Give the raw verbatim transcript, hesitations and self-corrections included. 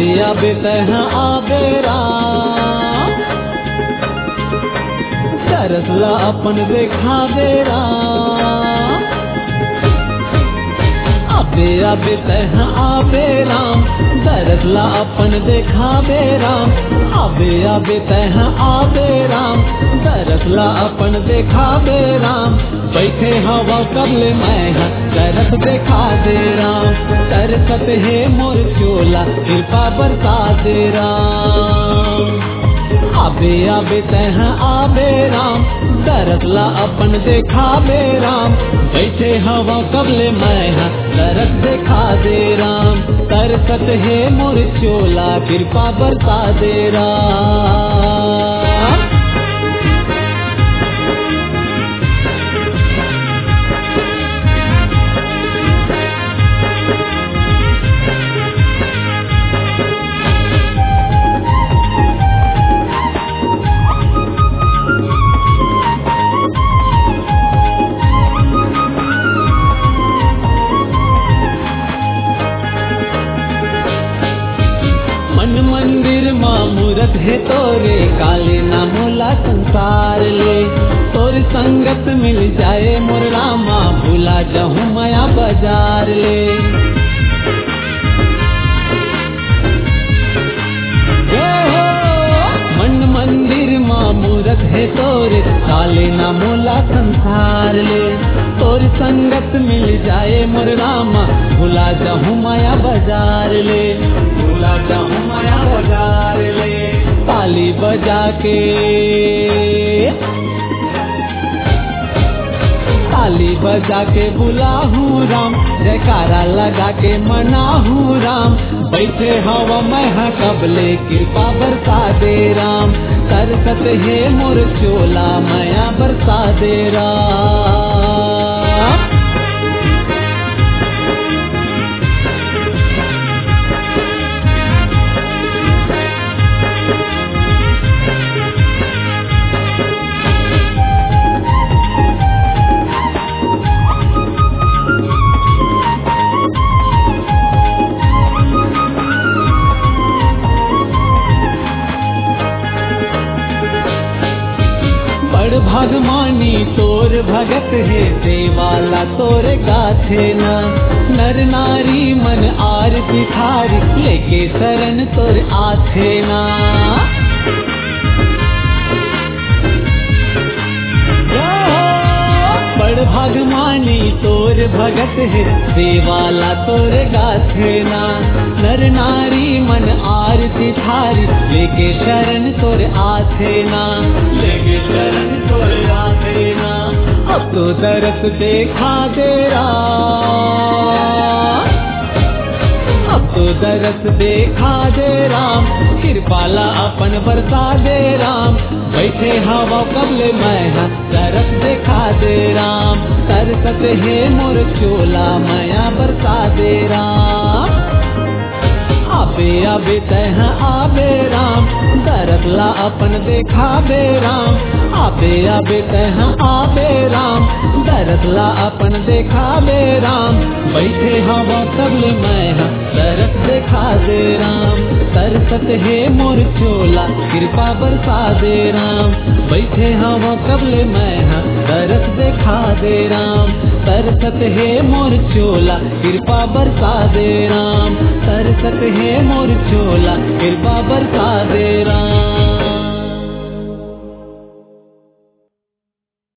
आबे आबे तह आबे राम, तरसला अपन देखावे राम। आबे आबे तह आबे राम, तरसला अपन देखावे राम। आबे आबे तह आबे राम, तरसला अपन देखावे राम। बैठे हवा कबले मैं तरस देखा दे राम, तरसत है मोर चोला कृपा बरसा दे राम। आबे आबे तह आबे राम, तरसला अपन देखावे राम। बैठे हवा कबले मैं तरस देखा दे राम, तरसत है मोर चोला कृपा बरसा दे राम। मन मंदिर माँ मूरत है तोरे, काले ना मोला संसार ले। तोर संगत मिल जाए मोर रामा, भूला जाऊं माया बाजार ले। मन मंदिर माँ मूरत है तोरे, काले ना मोला संसार ले। तोर संगत मिल जाए मोर रामा, भूला जाऊं माया बाजार ले। भूला जाऊं माया बाजार ले। ताली बजा के ताली बजा के बुलाहूँ राम, जयकारा लगा के मनाहूँ राम। बैठे हवा मैं कबले कृपा बरसा दे राम, तरसत है मोर चोला माया बरसा दे राम। बड़ भगवानी तोर भगत है, देवाला तोर गाथे ना। नर नारी मन आरती थारी, लेके शरण तोर आथे ना। बड़ भगवानी तोर भगत है, देवाला तोर गाथे ना। नर नारी मन आरती थारी, लेके शरण तोर आथे ना। लेके शरण तोर आथे ना। अब तो दरस देखा दे राम, अब तो दरस देखा दे राम। कृपाला अपन बरसा दे राम, बैठे हवा कबले मैं तरस देखा दे राम। तरसत है मोर चोला माया बरसा दे राम। आबे आबे तह आबे राम, तरसला अपन देखावे राम। आबे आबे तह आबे राम, तरसला अपन देखावे राम। बैठे हवा कबले मैं तरस देखा दे राम, तरसत है मोर चोला कृपा बरसा दे राम। बैठे हवा कबले मैं तरस देखा दे राम, तरसत है मोर चोला कृपा बरसा दे राम। तरसत है मोर चोला कृपा बरसा दे राम।